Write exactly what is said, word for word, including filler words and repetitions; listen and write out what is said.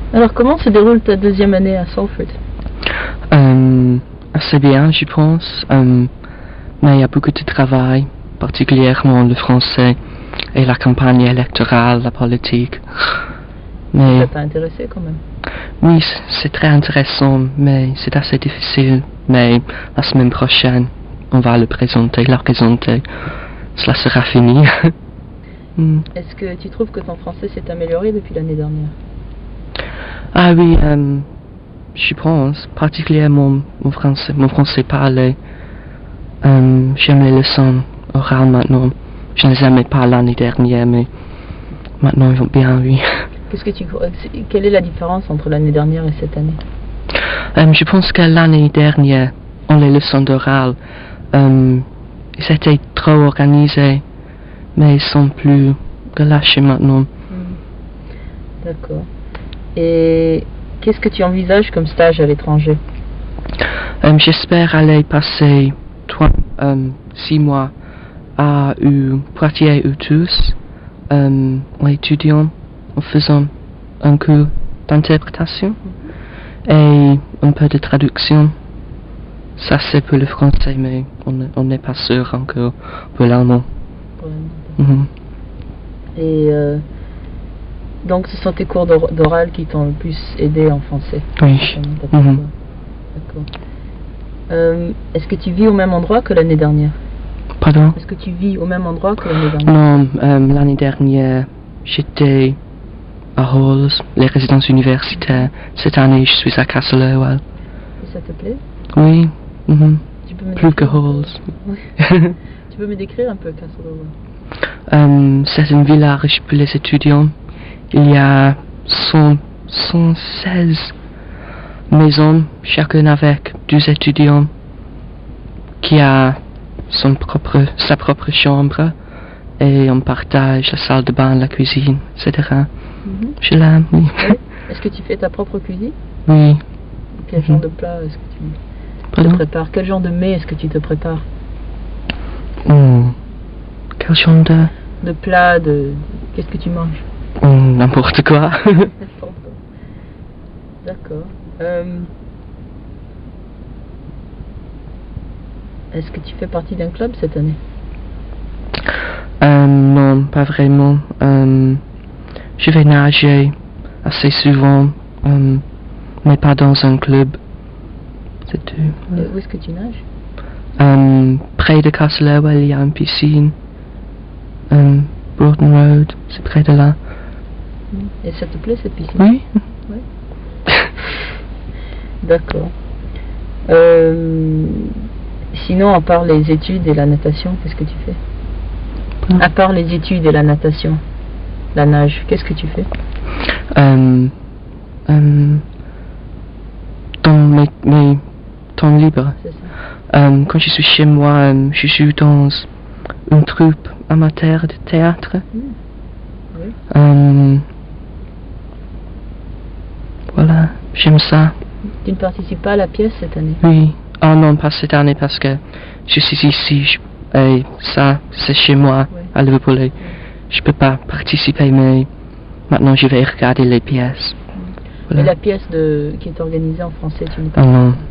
Alors, comment se déroule ta deuxième année à Salford? Euh, assez bien, je pense. Euh, mais il y a beaucoup de travail, particulièrement le français et la campagne électorale, la politique. Mais Ça t'a intéressé quand même? oui, c'est très intéressant, mais c'est assez difficile. Mais la semaine prochaine, on va le présenter, la présenter. Cela sera fini. mm. Est-ce que tu trouves que ton français s'est amélioré depuis l'année dernière? Ah oui, euh, je pense, particulièrement mon français, mon français parlé. Euh, j'aime les leçons orales maintenant. Je ne les aimais pas l'année dernière, mais maintenant ils vont bien, oui. Qu'est-ce que tu crois? Quelle est la différence entre l'année dernière et cette année? Euh, je pense que l'année dernière, on les leçons d'oral, euh, ils étaient trop organisés, mais ils sont plus relâchés maintenant. Mmh. D'accord. Et qu'est-ce que tu envisages comme stage à l'étranger? Euh, j'espère aller passer trois, euh, six mois à U Poitiers ou Toulouse, euh, en étudiant, en faisant un cours d'interprétation et un peu de traduction. Ça c'est pour le français, mais on n'est pas sûr encore pour l'allemand. Ouais. Mm-hmm. Et euh, donc ce sont tes cours d'oral qui t'ont le plus aidé en français? Oui. Mm-hmm. D'accord. Euh, Est-ce que tu vis au même endroit que l'année dernière? Pardon? Est-ce que tu vis au même endroit que l'année dernière? Non, euh, l'année dernière, j'étais à Halls, les résidences universitaires. Cette année, je suis à Castlewell. Et ça te plaît? Oui. Mm-hmm. Tu peux me Plus que Halls. Oui. Tu peux me décrire un peu Castlewell? euh, C'est un village pour les étudiants. Il y a cent, cent seize maisons, chacune avec douze étudiants, qui a son propre, sa propre chambre, et on partage la salle de bain, la cuisine, et cetera. Mm-hmm. Je l'aime, oui. Oui. Est-ce que tu fais ta propre cuisine? Oui. Quel mm-hmm. genre de plat est-ce que tu Pardon? te prépares? Quel genre de mets est-ce que tu te prépares? Mm. Quel genre de... De plat, de... Qu'est-ce que tu manges? Mm, n'importe quoi. D'accord. Euh... Est-ce que tu fais partie d'un club cette année? Euh, non, pas vraiment. Euh, je vais nager assez souvent, euh, mais pas dans un club. C'est tout. Et où est-ce que tu nages? Euh, près de Castlewell, il y a une piscine. Euh, Broughton Road, c'est près de là. Et ça te plaît cette piscine? Oui. Oui. D'accord. Euh, sinon, à part les études et la natation, qu'est-ce que tu fais? À part les études et la natation, la nage, qu'est-ce que tu fais? euh, euh, Dans mes, mes temps libres, euh, quand je suis chez moi, euh, je joue dans une troupe amateur de théâtre. Mmh. Oui. Euh, voilà, j'aime ça. Tu ne participes pas à la pièce cette année? Oui. Oh non, pas cette année parce que je suis ici je, et ça, c'est chez moi, oui. À Liverpool. Oui. Je peux pas participer, mais maintenant je vais regarder les pièces. Voilà. Et la pièce de, qui est organisée en français, tu ne participes pas? Oh non.